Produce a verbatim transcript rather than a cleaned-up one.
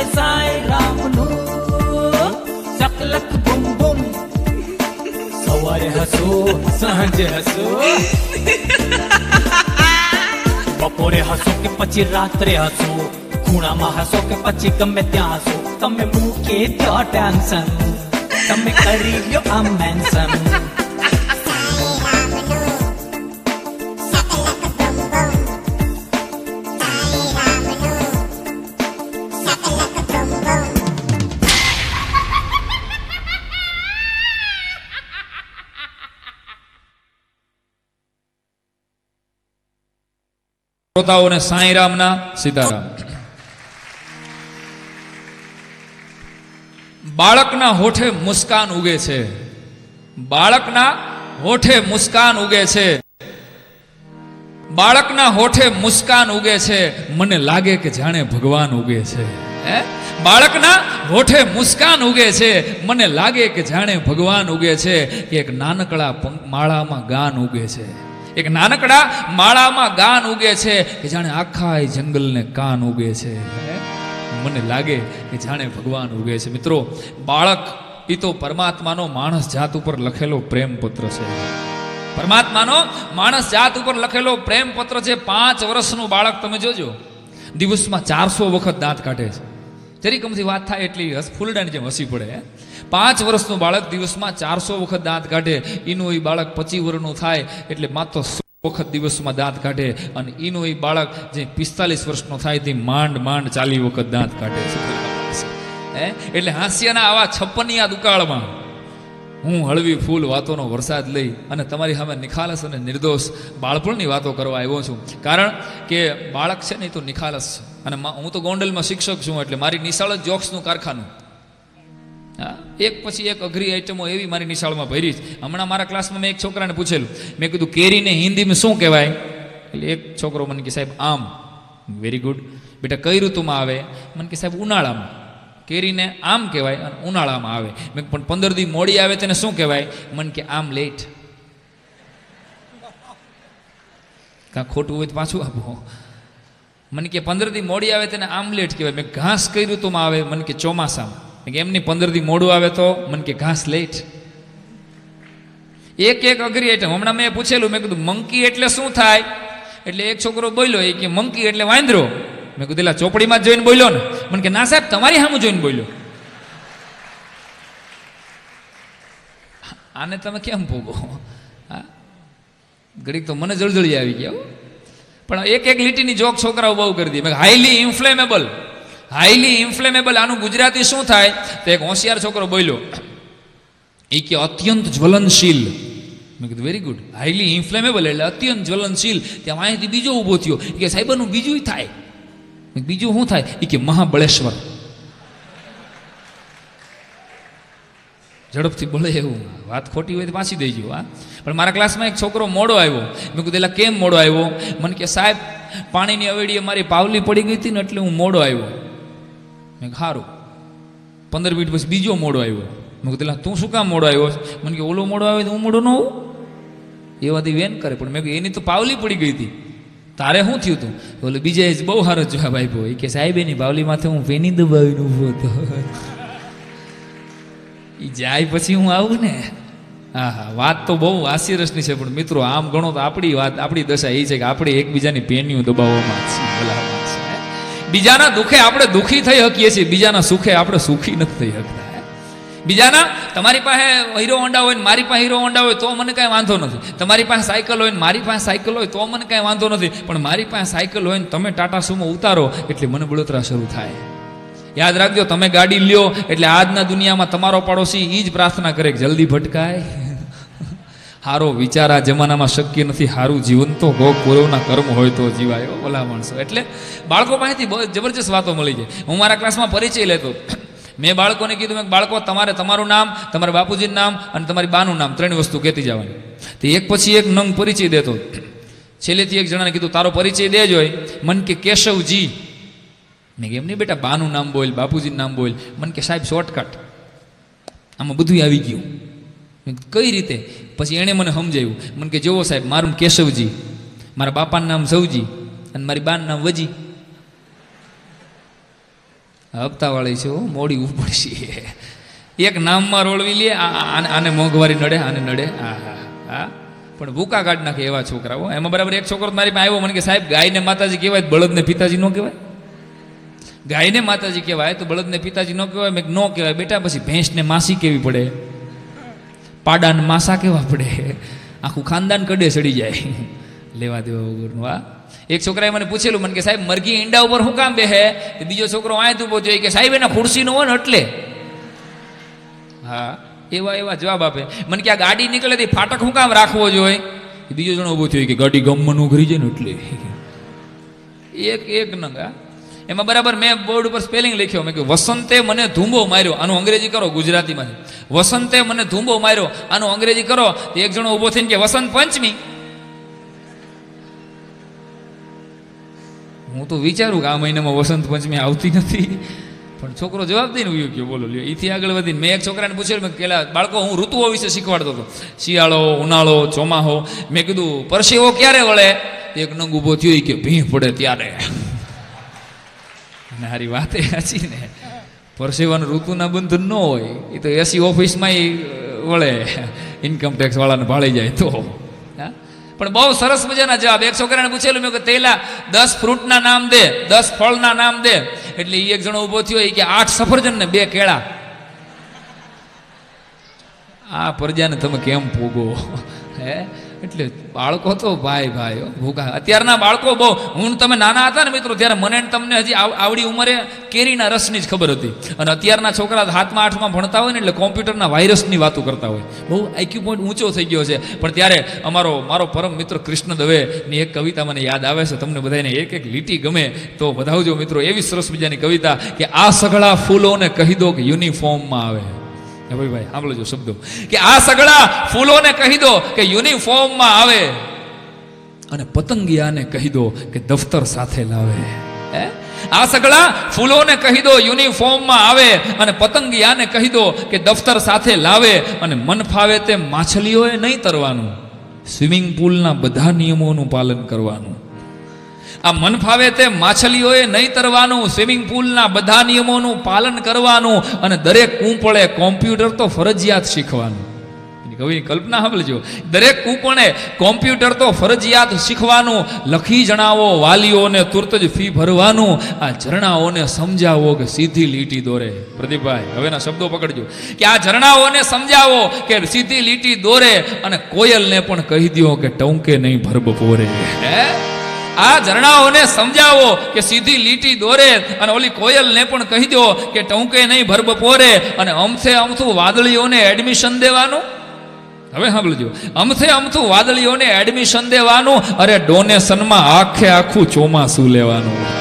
સાંઈ રામનું સકલક બુમ બુમ. સવારે હસો સાંજે હસો, બપોરે હસો કે પછી રાત્રે હસો, ખૂણામાં હસો કે પછી ગમે ત્યાં હસો. તમે મૂકી દો ટેન્શન, તમે કરી લ્યો આ મેન્શન. શ્રોતાઓને સાંઈ રામના સીતારામ. બાળકના હોઠે મુસ્કાન ઉગે છે, બાળકના હોઠે મુસ્કાન ઉગે છે, બાળકના હોઠે મુસ્કાન ઉગે છે, મને લાગે કે જાણે ભગવાન ઉગે છે. હે બાળકના હોઠે મુસ્કાન ઉગે છે, મને લાગે કે જાણે ભગવાન ઉગે છે. કે એક નાનકડા માળામાં ગાન ઉગે છે, એક નાનકડા માળામાં ગાન ઉગે છે, કે જાણે આખા જંગલને કાન ઉગે છે. મને લાગે કે જાણે ભગવાન ઉગે છે. મિત્રો, બાળક એ તો પરમાત્માનો માણસ જાત ઉપર લખેલો પ્રેમ પત્ર છે. પરમાત્માનો માણસ જાત ઉપર લખેલો પ્રેમ પત્ર છે. પાંચ વર્ષનું બાળક તમે જોજો, દિવસમાં ચારસો વખત દાંત કાઢે છે. જરી કમથી વાત થાય એટલી ફૂલડાની જેમ હસી પડે. પાંચ વર્ષનું બાળક દિવસમાં ચારસો વખત દાંત કાઢે. એનું એ બાળક પચીસ વર્ષનું થાય એટલે માત્ર સો વખત દિવસમાં દાંત કાઢે. અને એનું એ બાળક જે પિસ્તાલીસ વર્ષનો થાય તે માંડ માંડ ચાલીસ વખત દાંત કાઢે છે. હે એટલે હાસ્યના આવા છપ્પનિયા દુકાળમાં હું હળવી ફૂલ વાતોનો વરસાદ લઈ અને તમારી સામે નિખાલસ અને નિર્દોષ બાળપણની વાતો કરવા આવ્યો છું. કારણ કે બાળક છે ને એ તો નિખાલસ છે. અને હું તો ગોંડલમાં શિક્ષક છું એટલે મારી નિશાળ જ જોક્સનું કારખાનું. એક પછી એક અઘરી આઈટમો એવી મારી નિશાળમાં ભરી છે. હમણાં મારા ક્લાસમાં મેં એક છોકરાને પૂછેલું, મેં કીધું કેરીને હિન્દીમાં શું કહેવાય? એટલે એક છોકરો મને કે સાહેબ આમ. વેરી ગુડ બેટા, કઈ ઋતુમાં આવે? મને કે સાહેબ ઉનાળામાં. કેરીને આમ કહેવાય અને ઉનાળામાં આવે. મેં પણ પંદર દી મોડી આવે તેને શું કહેવાય? મને કે આમ લેટ. કાં ખોટું હોય તો પાછું આપો. મને કે પંદર દી મોડી આવે તેને આમલેટ કહેવાય. મેં ઘાસ કઈ ઋતુમાં આવે? મને કે ચોમાસામાં. એમની પંદર દી મોડું આવે તો મને કે ઘાસ લેટ. એક એક અઘરી આઈટમ. હમણાં મેં પૂછેલું, મેં કીધું મંકી એટલે શું થાય? એટલે એક છોકરો બોલ્યો એ કે મંકી એટલે વાંદરો. મેં કીધું એલા ચોપડીમાં જ જોઈને બોલ્યો ને? મને કે ના સાહેબ તમારી સામે જોઈને બોલ્યો. આને તમે કેમ ભોગો? હા ઘડીક તો મને જળજળી આવી ગયા. પણ એક એક લીટીની જોક છોકરાઓ બહુ કરી દે. મેં હાઈલી ઇન્ફ્લેમેબલ. હાઈલી ઇન્ફ્લેમેબલ આનું ગુજરાતી શું થાય? તો એક હોશિયાર છોકરો બોલ્યો એ કે અત્યંત જ્વલનશીલ. મેં કીધું વેરી ગુડ. હાઈલી ઇન્ફ્લેમેબલ એટલે અત્યંત જ્વલનશીલ. ત્યાં અહીંથી બીજો ઊભો થયો કે સાહેબનું બીજું થાય. બીજું શું થાય? એ કે મહાબળેશ્વર. ઝડપથી બોલે એવું. વાત ખોટી હોય તો પાછી દેજો. હા પણ મારા ક્લાસમાં એક છોકરો મોડો આવ્યો. મેં કીધું એટલે કેમ મોડો આવ્યો? મને કે સાહેબ પાણીની અવેડીએ મારી પાવલી પડી ગઈ હતી ને એટલે હું મોડો આવ્યો. મેં સારું. પંદર મિનિટ પછી બીજો મોડો આવ્યો. મેં કીધું તું શું કામ મોડો આવ્યો? મને કે ઓલો મોડો આવે તો હું મોડો ન હોઉં? એ વાથી વેન કરે. પણ મેં એની તો પાવલી પડી ગઈ હતી. તારે શું થયું હતું? ઓલે બીજા જ બહુ સારો જવાબ આપ્યો. એ કે સાહેબ એની પાવલી માથે હું વેની દબાવીને ઊભો હતો. એ જાય પછી હું આવું ને. હા હા વાત તો બહુ હાસ્યરસની છે. પણ મિત્રો આમ ગણો તો આપણી વાત, આપણી દશા એ છે કે આપણે એકબીજાની પેનીઓ દબાવવામાં છીએ, બોલાવવામાં છે. બીજાના દુઃખે આપણે દુઃખી થઈ શકીએ છીએ, બીજાના સુખે આપણે સુખી નથી થઈ શકતા. બીજાના તમારી પાસે હીરો હોન્ડા હોય ને મારી પાસે હીરો હોન્ડા હોય તો મને કાંઈ વાંધો નથી. તમારી પાસે સાયકલ હોય ને મારી પાસે સાયકલ હોય તો મને કાંઈ વાંધો નથી. પણ મારી પાસે સાયકલ હોય ને તમે ટાટા સુમો ઉતારો એટલે મને બળતરા શરૂ થાય. યાદ રાખજો, તમે ગાડી લ્યો એટલે આજના દુનિયામાં તમારો પાડોશી એ જ પ્રાર્થના કરે કે જલ્દી ભટકાય. સારો વિચાર આ જમાનામાં શક્ય નથી. સારું જીવન તો ભોગ પૂર્વના કર્મ હોય તો જીવાયો ઓલા માણસો. એટલે બાળકો પાસેથી બહુ જબરજસ્ત વાતો મળી જાય. હું મારા ક્લાસમાં પરિચય લેતો. મેં બાળકોને કીધું મેં બાળકો તમારે તમારું નામ, તમારા બાપુજીનું નામ અને તમારી બાનું નામ ત્રણ વસ્તુ કહેતી જવાની. તો એક પછી એક નંગ પરિચય દેતો. છેલ્લેથી એક જણાને કીધું તારો પરિચય દે જ હોય. મન કે કેશવજી. મેં કેમ નહીં બેટા, બાનું નામ બોલ, બાપુજીનું નામ બોલ. મને કે સાહેબ શોર્ટકટ, આમાં બધું આવી ગયું. કઈ રીતે? પછી એણે મને સમજાવ્યું. મને કે જોવો સાહેબ, મારું કેશવજી, મારા બાપાનું નામ સૌજી અને મારી બાનું નામ વજી. હપ્તાવાળી છે મોડી ઉપડશે. એક નામમાં રોળવી લે, આને મોંઘવારી નડે, આને નડે. હા હા હા પણ ભૂકા કાઢ નાખે એવા છોકરાઓ. એમાં બરાબર એક છોકરો મારી પાસે આવ્યો, મને કે સાહેબ ગાયને માતાજી કહેવાય, બળદને પિતાજી ન કહેવાય? ગાયને માતાજી કહેવાય તો બળદને પિતાજી ન કહેવાય? મેં ન કહેવાય બેટા, પછી ભેંસને માસી કેવી પડે, પાડાને માસા કેવા પડે, આખું ખાનદાન કડે ચડી જાય. લેવા દેવા વગરનું. આ એક છોકરાએ મને પૂછેલું, મને કે સાહેબ મરઘી ઈંડા ઉપર શું કામ બેહે? બીજો છોકરો આય તું પહોંચ્યો કે સાહેબ એના ખુરશી નો હોય ને એટલે. હા એવા એવા જવાબ આપે. મને કે આ ગાડી નીકળે તો ફાટક શું કામ રાખવો જોઈએ? બીજો જણો ઉભો થયો કે ગાડી ગમમાં ઉઘરી જાય ને એટલે. એક એક નંગા એમાં બરાબર મેં બોર્ડ ઉપર સ્પેલિંગ લખ્યો. મેં કહ્યું વસંતે મને ધૂંબો માર્યો, આનું અંગ્રેજી કરો ગુજરાતીમાં. વસંતે મને ધૂંબો માર્યો, આનું અંગ્રેજી કરો. એક જણો ઉભો થઈને કે વસંત પંચમી. હું તો વિચારું કે આ મહિનામાં વસંત પંચમી આવતી નથી, પણ છોકરો જવાબ દઈને ઉયો ગયો. બોલો લ્યો, એથી આગળ વધીને મેં એક છોકરાને પૂછ્યું, મેં પેલા બાળકો હું ઋતુઓ વિશે શીખવાડતો હતો, શિયાળો, ઉનાળો, ચોમાહો. મેં કીધું પરસેવો ક્યારે વળે? એક નંગ ઊભો થયો કે ભીં પડે ત્યારે. અને હારી વાત એ સાચી ને, પરસેવાનું ઋતુના બંધન ન હોય, એ તો એસી ઓફિસમાં વળે, ઇન્કમ ટેક્સ વાળાને ભાળી જાય તો. હા પણ બહુ સરસ મજાના જવાબ. એક છોકરાને પૂછેલું મેં કે તેલા દસ ફ્રૂટના નામ દે, દસ ફળના નામ દે. એટલે એ એક જણો ઉભો થયો કે આઠ સફરજન ને બે કેળા. આ પ્રજાને તમે કેમ ભોગો? હે એટલે બાળકો તો ભાઈ ભાઈ ભૂખા. અત્યારના બાળકો બહુ, હું તમે નાના હતા ને મિત્રો ત્યારે મને તમને હજી આવડી ઉંમરે કેરીના રસની જ ખબર હતી, અને અત્યારના છોકરા હાથમાં આઠમાં ભણતા હોય ને એટલે કોમ્પ્યુટરના વાયરસની વાતો કરતા હોય. બહુ આઈક્યુ પોઈન્ટ ઊંચો થઈ ગયો છે. પણ ત્યારે અમારો મારો પરમ મિત્ર કૃષ્ણ દવેની એક કવિતા મને યાદ આવે છે. તમને બધાને એક એક લીટી ગમે તો બધાવજો મિત્રો. એવી સરસ મજાની કવિતા કે આ સઘળા ફૂલોને કહી દો કે યુનિફોર્મમાં આવે. ભાઈ ભાઈ સાંભળજો શબ્દો, કે આ સગળા ફૂલોને કહી દો કે યુનિફોર્મમાં આવે, અને પતંગિયાને કહી દો કે દફતર સાથે લાવે. હે આ સગળા ફૂલોને કહી દો યુનિફોર્મમાં આવે, અને પતંગિયાને કહી દો કે દફતર સાથે લાવે. અને મન ફાવે તે માછલીઓએ નહીં તરવાનું, સ્વિમિંગ પુલના બધા નિયમોનું પાલન કરવાનું. આ મન ફાવે તે માછલીઓએ નહીં તરવાનું, સ્વિમિંગ પુલના બધા નિયમોનું પાલન કરવાનું, અને દરેક કૂંપળે કોમ્પ્યુટર તો ફરજિયાત શીખવાનું. કવિની કલ્પના સાંભળજો, દરેક કૂંપણે કોમ્પ્યુટર તો ફરજિયાત શીખવાનું. લખી જણાવો વાલીઓને તુરત જ ફી ભરવાનું, આ ઝરણાઓને સમજાવો કે સીધી લીટી દોરે. પ્રદીપભાઈ હવેના શબ્દો પકડજો, કે આ ઝરણાઓને સમજાવો કે સીધી લીટી દોરે, અને કોયલને પણ કહી દો કે ટૌકે નહીં ભર બપોરે. હે આ ઝરણાઓને સમજાવો કે સીધી લીટી દોરે, અને ઓલી કોયલને પણ કહી દો કે ટૌકે નહીં ભર બપોરે. અને અમથે અમથું વાદળીઓને એડમિશન દેવાનું. હવે સાંભળજો, અમથે અમથું વાદળીઓને એડમિશન દેવાનું, અરે ડોનેશનમાં આખે આખું ચોમાસું લેવાનું.